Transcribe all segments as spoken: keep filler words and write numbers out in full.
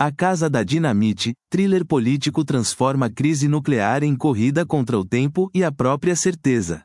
A Casa da Dinamite, thriller político transforma crise nuclear em corrida contra o tempo e a própria certeza.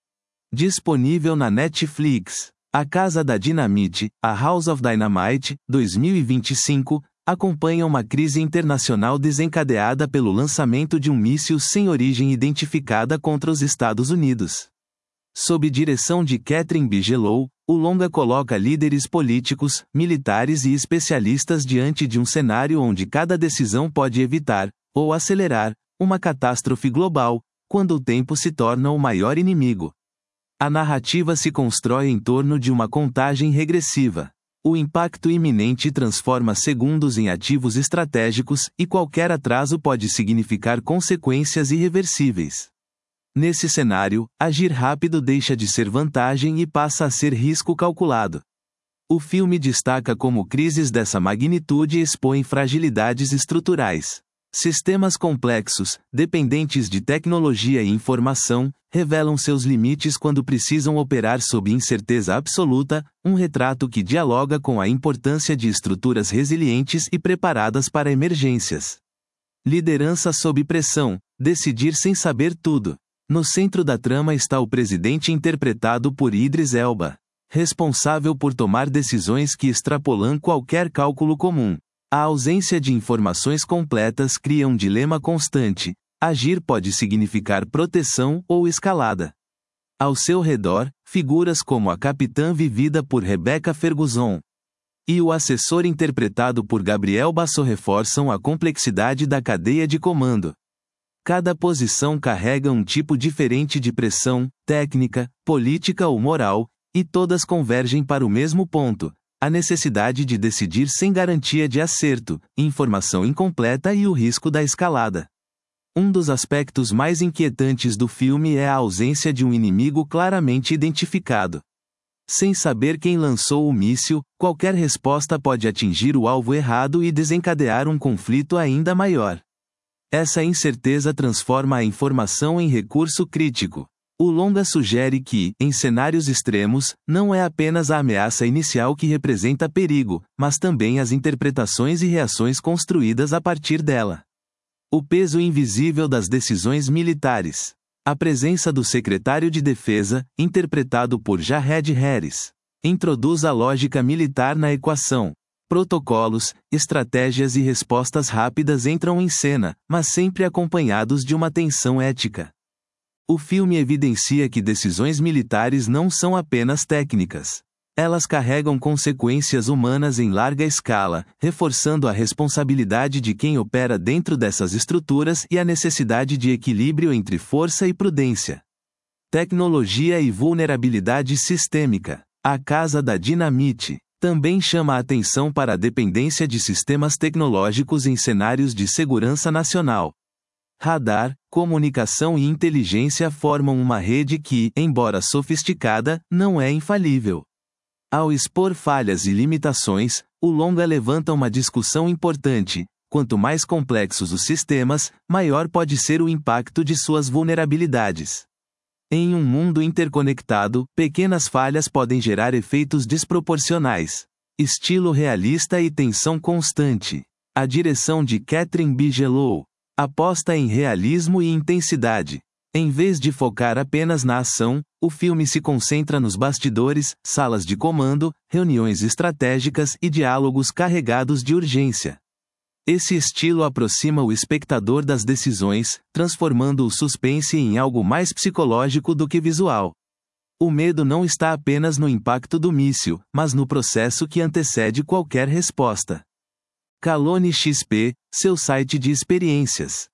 Disponível na Netflix. A Casa da Dinamite, A House of Dynamite, dois mil e vinte e cinco, acompanha uma crise internacional desencadeada pelo lançamento de um míssil sem origem identificada contra os Estados Unidos. Sob direção de Catherine Bigelow, o longa coloca líderes políticos, militares e especialistas diante de um cenário onde cada decisão pode evitar, ou acelerar, uma catástrofe global, quando o tempo se torna o maior inimigo. A narrativa se constrói em torno de uma contagem regressiva. O impacto iminente transforma segundos em ativos estratégicos, e qualquer atraso pode significar consequências irreversíveis. Nesse cenário, agir rápido deixa de ser vantagem e passa a ser risco calculado. O filme destaca como crises dessa magnitude expõem fragilidades estruturais. Sistemas complexos, dependentes de tecnologia e informação, revelam seus limites quando precisam operar sob incerteza absoluta, um retrato que dialoga com a importância de estruturas resilientes e preparadas para emergências. Liderança sob pressão, decidir sem saber tudo. No centro da trama está o presidente interpretado por Idris Elba, responsável por tomar decisões que extrapolam qualquer cálculo comum. A ausência de informações completas cria um dilema constante. Agir pode significar proteção ou escalada. Ao seu redor, figuras como a capitã vivida por Rebecca Ferguson e o assessor interpretado por Gabriel Basso reforçam a complexidade da cadeia de comando. Cada posição carrega um tipo diferente de pressão, técnica, política ou moral, e todas convergem para o mesmo ponto: a necessidade de decidir sem garantia de acerto, informação incompleta e o risco da escalada. Um dos aspectos mais inquietantes do filme é a ausência de um inimigo claramente identificado. Sem saber quem lançou o míssil, qualquer resposta pode atingir o alvo errado e desencadear um conflito ainda maior. Essa incerteza transforma a informação em recurso crítico. O longa sugere que, em cenários extremos, não é apenas a ameaça inicial que representa perigo, mas também as interpretações e reações construídas a partir dela. O peso invisível das decisões militares. A presença do secretário de Defesa, interpretado por Jared Harris, introduz a lógica militar na equação. Protocolos, estratégias e respostas rápidas entram em cena, mas sempre acompanhados de uma tensão ética. O filme evidencia que decisões militares não são apenas técnicas. Elas carregam consequências humanas em larga escala, reforçando a responsabilidade de quem opera dentro dessas estruturas e a necessidade de equilíbrio entre força e prudência. Tecnologia e vulnerabilidade sistêmica. A Casa da Dinamite também chama a atenção para a dependência de sistemas tecnológicos em cenários de segurança nacional. Radar, comunicação e inteligência formam uma rede que, embora sofisticada, não é infalível. Ao expor falhas e limitações, o longa levanta uma discussão importante: quanto mais complexos os sistemas, maior pode ser o impacto de suas vulnerabilidades. Em um mundo interconectado, pequenas falhas podem gerar efeitos desproporcionais. Estilo realista e tensão constante. A direção de Catherine Bigelow aposta em realismo e intensidade. Em vez de focar apenas na ação, o filme se concentra nos bastidores, salas de comando, reuniões estratégicas e diálogos carregados de urgência. Esse estilo aproxima o espectador das decisões, transformando o suspense em algo mais psicológico do que visual. O medo não está apenas no impacto do míssil, mas no processo que antecede qualquer resposta. Calone X P, seu site de experiências.